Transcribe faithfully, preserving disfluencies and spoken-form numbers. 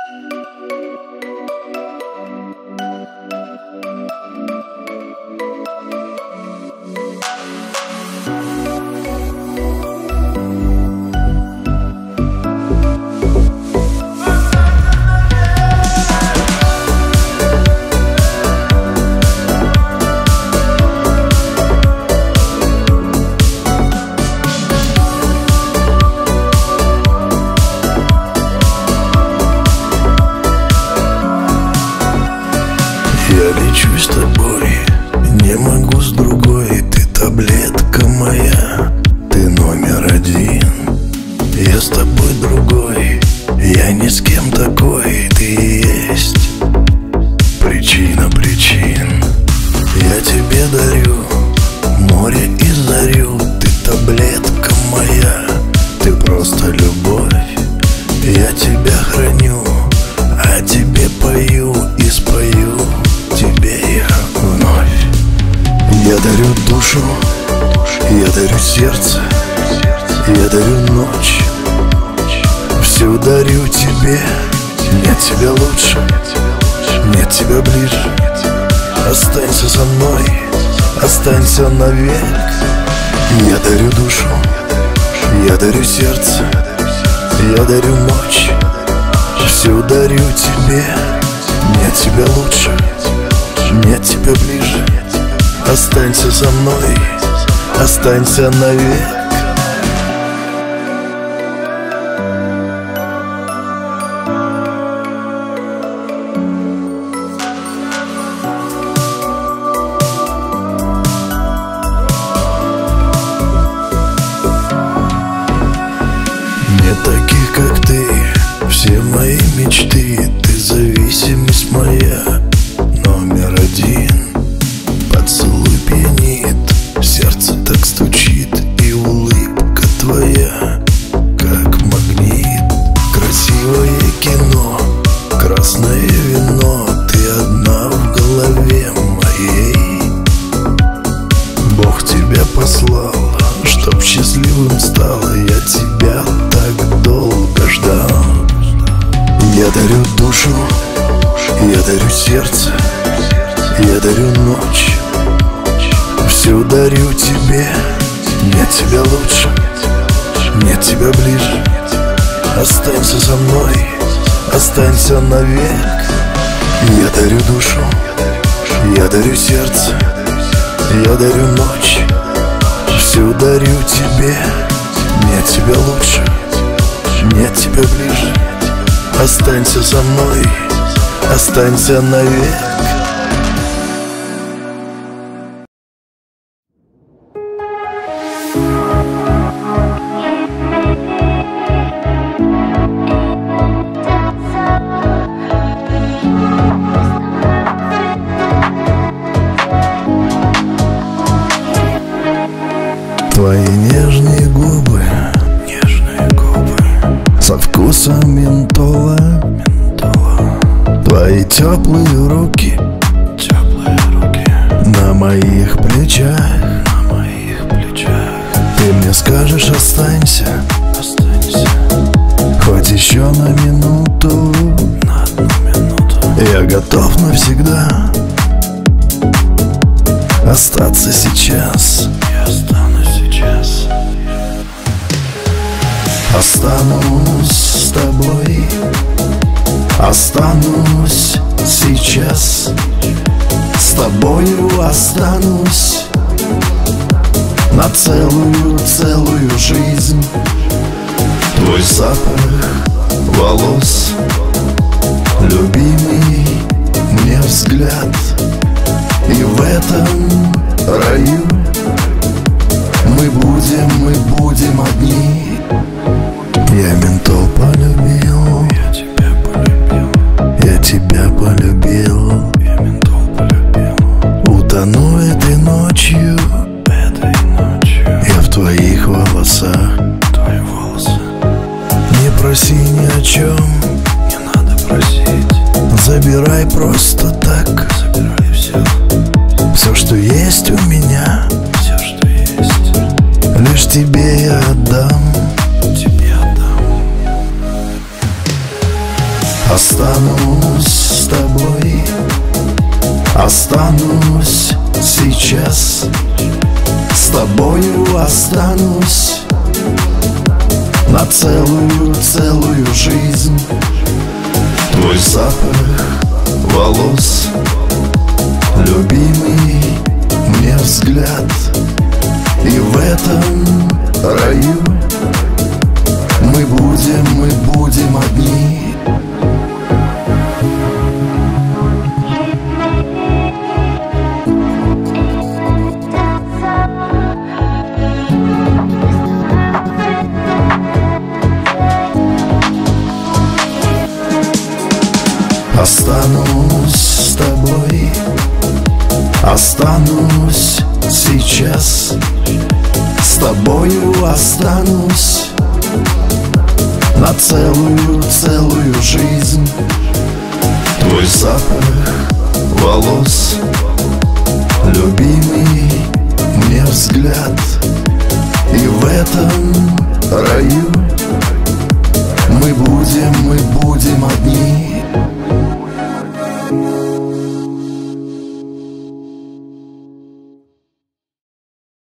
Я лечу с тобой, не могу с другой. Ты таблетка моя, ты номер один. Я с тобой другой, я ни с кем такой. Ты и есть причина причин. Я тебе дарю море и зарю. Ты таблетка моя, ты просто любовь. Я тебя храню, а тебе пою и спою тебе я вновь. Я дарю душу, я дарю сердце, я дарю ночь. Все дарю тебе, нет тебя лучше, нет тебя ближе. Останься со мной, останься навек. Я дарю душу, я дарю сердце, я дарю ночь. Все дарю тебе, нет тебя лучше, нет тебя ближе. Останься со мной, останься навек. Не таких, как ты, все мои мечты. Ты зависимость моя, номер один. Поцелуй пьянит, сердце так стучит. И улыбка твоя, как магнит. Красивое кино, красное вино. Ты одна в голове моей. Бог тебя послал, чтоб счастливым стал. Я тебя так долго ждал. Я дарю душу, я дарю сердце, я дарю ночь. Все дарю тебе, нет тебя лучше, нет тебя ближе. Останься со мной, останься навек. Я дарю душу, я дарю сердце, я дарю ночь. Все дарю тебе, нет тебя лучше, нет тебя ближе. Останься со мной, останься навек. Твои нежные губы, нежные губы, со вкусом ментола, ментола. Твои теплые руки, теплые руки, на моих плечах, на моих плечах. Ты мне скажешь: останься, останься, хоть еще на минуту, на одну минуту. Я готов навсегда остаться сейчас. Я останусь сейчас. Останусь с тобой, останусь сейчас. С тобою останусь на целую, целую жизнь. Твой запах волос, любимый мне взгляд. И в этом раю мы будем, мы будем одни. Я ментол полюбил, я тебя полюбил, я тебя полюбил, я ментол полюбил. Утону этой ночью, этой ночью. Я в твоих волосах, твои волосы. Не проси ни о чем, не надо просить. Забирай просто так, забирай все. Все, что есть у меня, все, что есть, лишь тебе я отдам, тебе отдам. Останусь с тобой, останусь сейчас, с тобою останусь на целую, целую жизнь. Твой запах волос, любимый мне взгляд, и в этом раю мы будем, мы будем одни. Останусь с тобой, останусь сейчас, с тобою останусь на целую, целую жизнь. Твой запах волос, любимый мне взгляд, и в этом раю мы будем, мы будем одни.